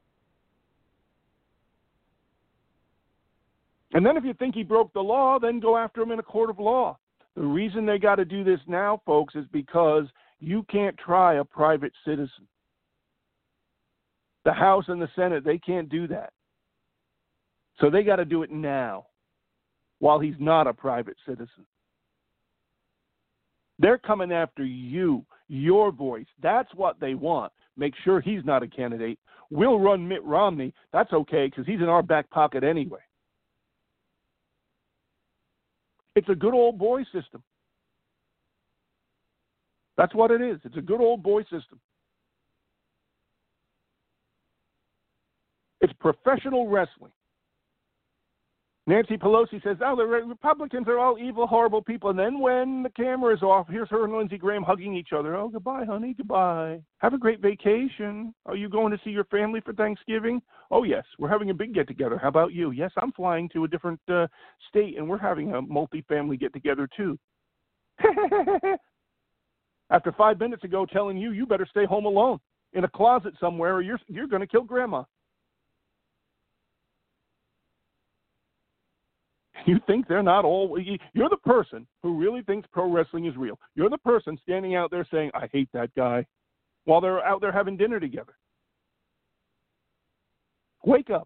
And then if you think he broke the law, then go after him in a court of law. The reason they got to do this now, folks, is because you can't try a private citizen. The House and the Senate, they can't do that. So they got to do it now, while he's not a private citizen. They're coming after you, your voice. That's what they want. Make sure he's not a candidate. We'll run Mitt Romney. That's okay, because he's in our back pocket anyway. It's a good old boy system. That's what it is. It's a good old boy system. It's professional wrestling. Nancy Pelosi says, oh, the Republicans are all evil, horrible people. And then when the camera is off, here's her and Lindsey Graham hugging each other. Oh, goodbye, honey, goodbye. Have a great vacation. Are you going to see your family for Thanksgiving? Oh, yes, we're having a big get-together. How about you? Yes, I'm flying to a different uh, state, and we're having a multi-family get-together, too. After five minutes ago telling you, you better stay home alone in a closet somewhere or you're, you're going to kill Grandma. You think they're not all... You're the person who really thinks pro wrestling is real. You're the person standing out there saying, I hate that guy, while they're out there having dinner together. Wake up.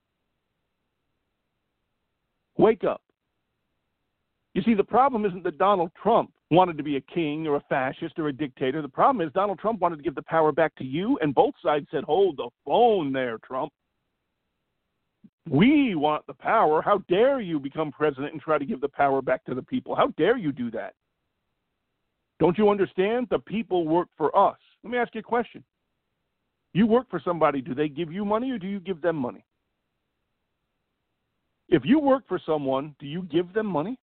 Wake up. You see, the problem isn't that Donald Trump wanted to be a king or a fascist or a dictator. The problem is Donald Trump wanted to give the power back to you, and both sides said, hold the phone there, Trump. We want the power. How dare you become president and try to give the power back to the people? How dare you do that? Don't you understand? The people work for us. Let me ask you a question. You work for somebody. Do they give you money or do you give them money? If you work for someone, do you give them money?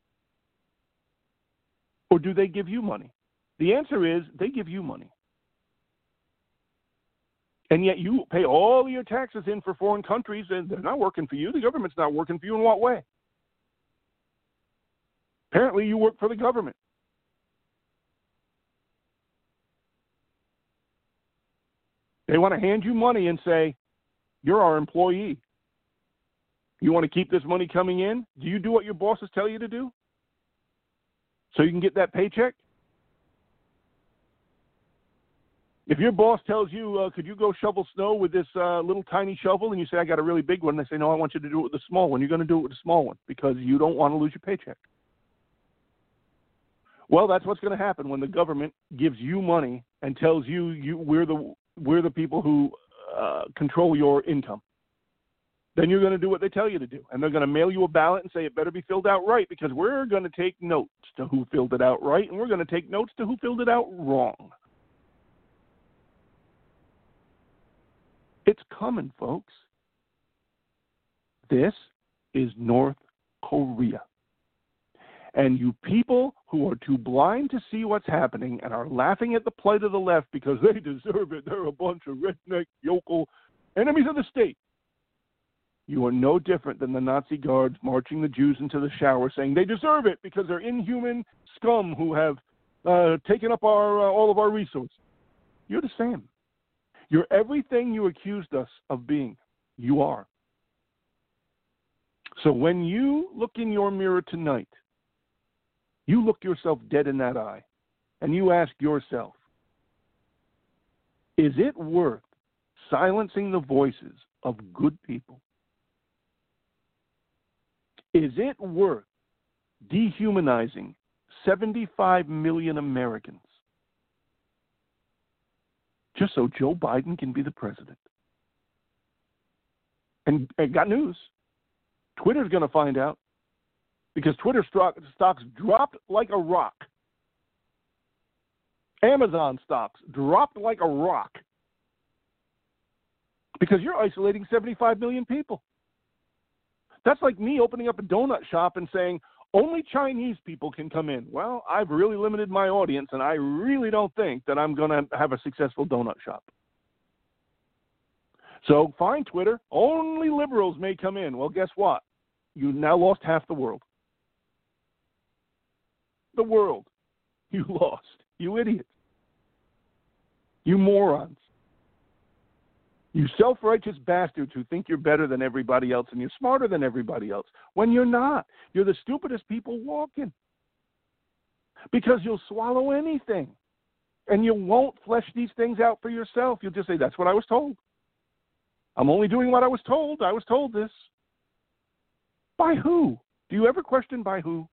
Or do they give you money? The answer is they give you money. And yet you pay all your taxes in for foreign countries, and they're not working for you. The government's not working for you in what way? Apparently you work for the government. They want to hand you money and say, you're our employee. You want to keep this money coming in? Do you do what your bosses tell you to do? So you can get that paycheck? If your boss tells you, uh, could you go shovel snow with this uh, little tiny shovel, and you say, I got a really big one, and they say, no, I want you to do it with the small one. You're going to do it with the small one because you don't want to lose your paycheck. Well, that's what's going to happen when the government gives you money and tells you, you we're the we're the people who uh, control your income. Then you're going to do what they tell you to do, and they're going to mail you a ballot and say it better be filled out right because we're going to take notes to who filled it out right, and we're going to take notes to who filled it out wrong. It's coming, folks. This is North Korea. And you people who are too blind to see what's happening and are laughing at the plight of the left because they deserve it, they're a bunch of redneck, yokel enemies of the state. You are no different than the Nazi guards marching the Jews into the shower saying they deserve it because they're inhuman scum who have uh, taken up our uh, all of our resources. You're the same. You're everything you accused us of being. You are. So when you look in your mirror tonight, you look yourself dead in that eye, and you ask yourself, is it worth silencing the voices of good people? Is it worth dehumanizing seventy-five million Americans just so Joe Biden can be the president? And I got news. Twitter's going to find out because Twitter stock, stocks dropped like a rock. Amazon stocks dropped like a rock because you're isolating seventy-five million people. That's like me opening up a donut shop and saying, only Chinese people can come in. Well, I've really limited my audience, and I really don't think that I'm going to have a successful donut shop. So fine, Twitter, only liberals may come in. Well, guess what? You now lost half the world. The world. You lost. You idiots. You morons. You self-righteous bastards who think you're better than everybody else and you're smarter than everybody else, when you're not. You're the stupidest people walking. Because you'll swallow anything. And you won't flesh these things out for yourself. You'll just say, that's what I was told. I'm only doing what I was told. I was told this. By who? Do you ever question by who?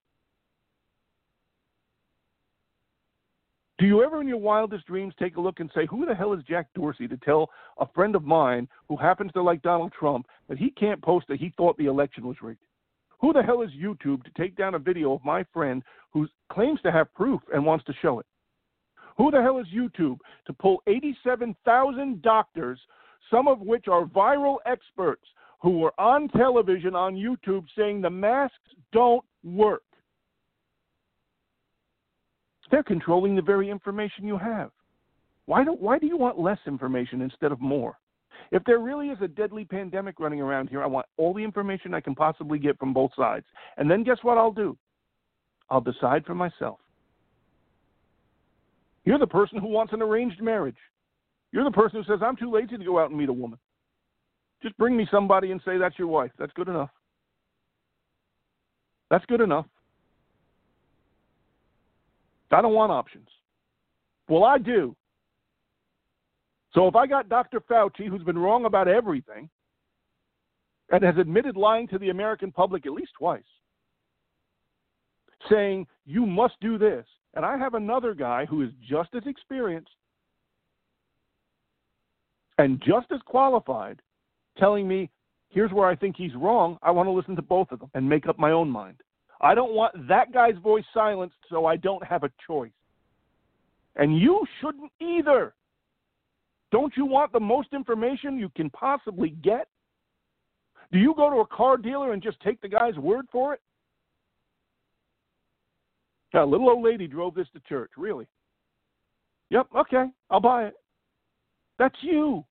Do you ever in your wildest dreams take a look and say, who the hell is Jack Dorsey to tell a friend of mine who happens to like Donald Trump that he can't post that he thought the election was rigged? Who the hell is YouTube to take down a video of my friend who claims to have proof and wants to show it? Who the hell is YouTube to pull eighty-seven thousand doctors, some of which are viral experts, who were on television on YouTube saying the masks don't work? They're controlling the very information you have. Why don't, why do you want less information instead of more? If there really is a deadly pandemic running around here, I want all the information I can possibly get from both sides. And then guess what I'll do? I'll decide for myself. You're the person who wants an arranged marriage. You're the person who says, I'm too lazy to go out and meet a woman. Just bring me somebody and say that's your wife. That's good enough. That's good enough. I don't want options. Well, I do. So if I got Doctor Fauci, who's been wrong about everything, and has admitted lying to the American public at least twice, saying, you must do this, and I have another guy who is just as experienced and just as qualified telling me, here's where I think he's wrong, I want to listen to both of them and make up my own mind. I don't want that guy's voice silenced, so I don't have a choice. And you shouldn't either. Don't you want the most information you can possibly get? Do you go to a car dealer and just take the guy's word for it? A little old lady drove this to church, really. Yep, okay, I'll buy it. That's you.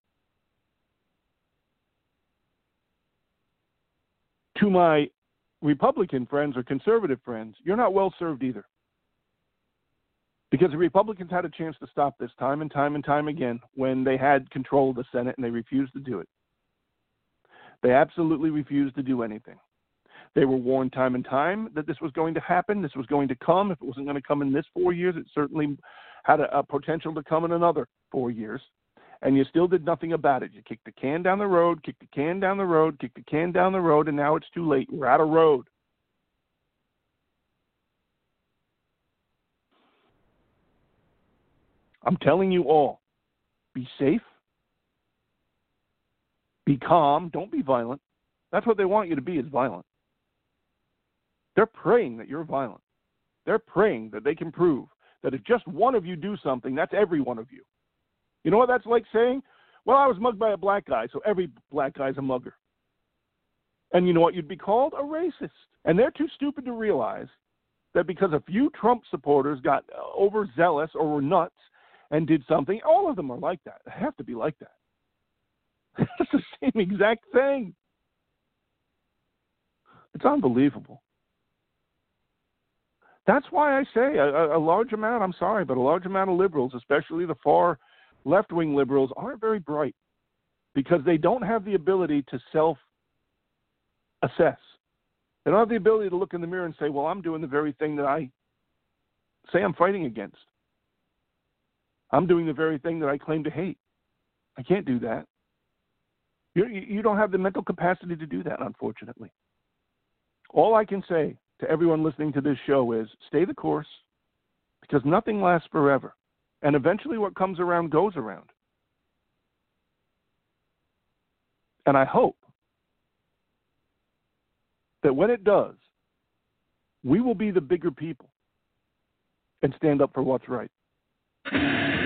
To my Republican friends or conservative friends, you're not well served either. Because the Republicans had a chance to stop this time and time and time again when they had control of the Senate and they refused to do it. They absolutely refused to do anything. They were warned time and time that this was going to happen, this was going to come. If it wasn't going to come in this four years, it certainly had a, a potential to come in another four years. And you still did nothing about it. You kicked the can down the road, kicked the can down the road, kicked the can down the road, and now it's too late. We're out of road. I'm telling you all, be safe, be calm, don't be violent. That's what they want you to be, is violent. They're praying that you're violent. They're praying that they can prove that if just one of you do something, that's every one of you. You know what that's like saying? Well, I was mugged by a black guy, so every black guy's a mugger. And you know what you'd be called? A racist. And they're too stupid to realize that because a few Trump supporters got overzealous or were nuts and did something, all of them are like that. They have to be like that. It's the same exact thing. It's unbelievable. That's why I say a, a large amount, I'm sorry, but a large amount of liberals, especially the far left-wing liberals, aren't very bright because they don't have the ability to self-assess. They don't have the ability to look in the mirror and say, well, I'm doing the very thing that I say I'm fighting against. I'm doing the very thing that I claim to hate. I can't do that. You, you don't have the mental capacity to do that, unfortunately. All I can say to everyone listening to this show is stay the course, because nothing lasts forever. And eventually what comes around goes around. And I hope that when it does, we will be the bigger people and stand up for what's right.